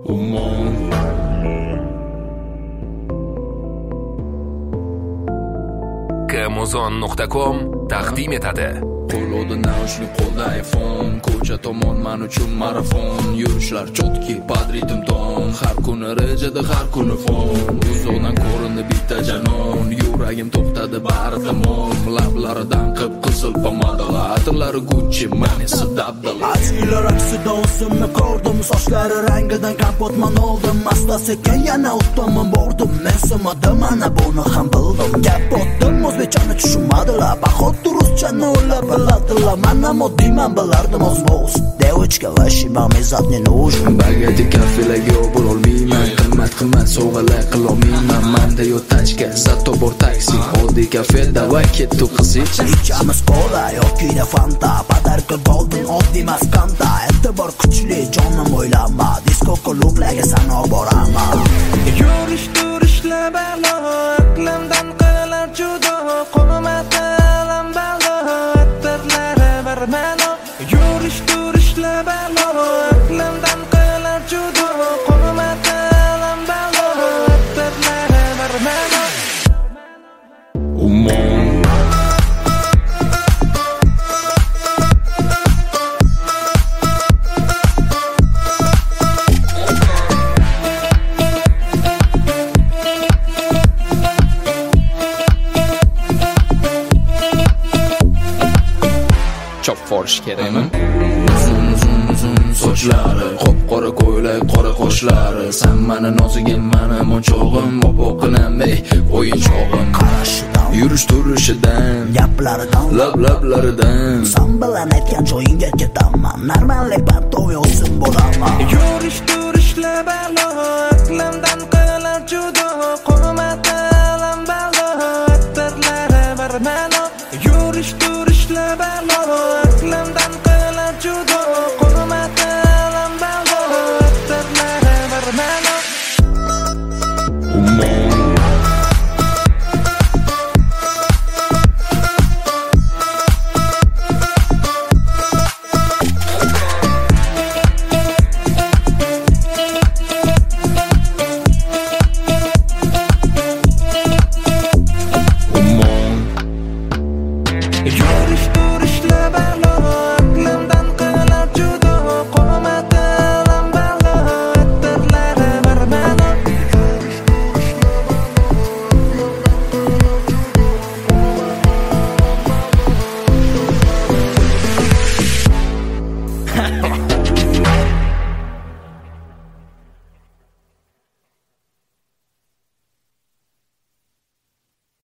Ummon Kmuzon.com taqdim etadi. Qo'lda naushnik, qo'lda iPhone, ko'cha tomon men uchun marafon, yurishlar chotki, padritim ton, har kuni rejada, har kuni fon, uzoqdan ko'rindi bitta janon, yuragim to'xtadi bari tamom, lablaridan qip-qizil pomadalar, atirlari Gucci, manisi dabdala. Achilar aksida o'zimni ko'rdim, sochlari rangidan kapotman oldim, asta sekin yana o'tdim bordim, men samadim, mana buni ham bildim, gap otdim, o'zbekchani tushunmadilar, bahot ruschani ular biladilar, mana moddiyman bilardim o'zboz, девочка vashi mamizat ne нужен, bagati kafelagi bo'lolmayman, qimmat sovg'alar qilolmayman, menda yo'q tachka, zato bor taksi, oddiy kafe, davay ketdi qizich, ichamiz kola yoki fanta, podarka golden oddiy maskanda, e'tibor kuchli jonim o'ylama, disko klublarga san olib boraman, yurish turishlar balo, iqlimdan qilar judo, qo'matalam balo, attirlari barmalo, yurish turishlar balo, iqlimdan qilar judo, qo'matalam balo, attirlari barmalo. Ummon chop forish kerakmi? Uzun sochlari, qop-qora ko'ylak, qora qoshlari, sen meni nozigim, meni monchog'im, opoqinam, o'yinchog'im, qarashidan, yurish turishidan, gaplaridan, lablaridan, san bilan aytgan joyingga ketaman, normallik batov yo'sin bo'laman, yurish turishlar balo, iqlimdan qilar judo, qo'matalam balo, attirlari barmalo, yurish turishlar balo, iqlimdan qilar judo, qo'matalam balo, attirlari barmalo. Ummon You're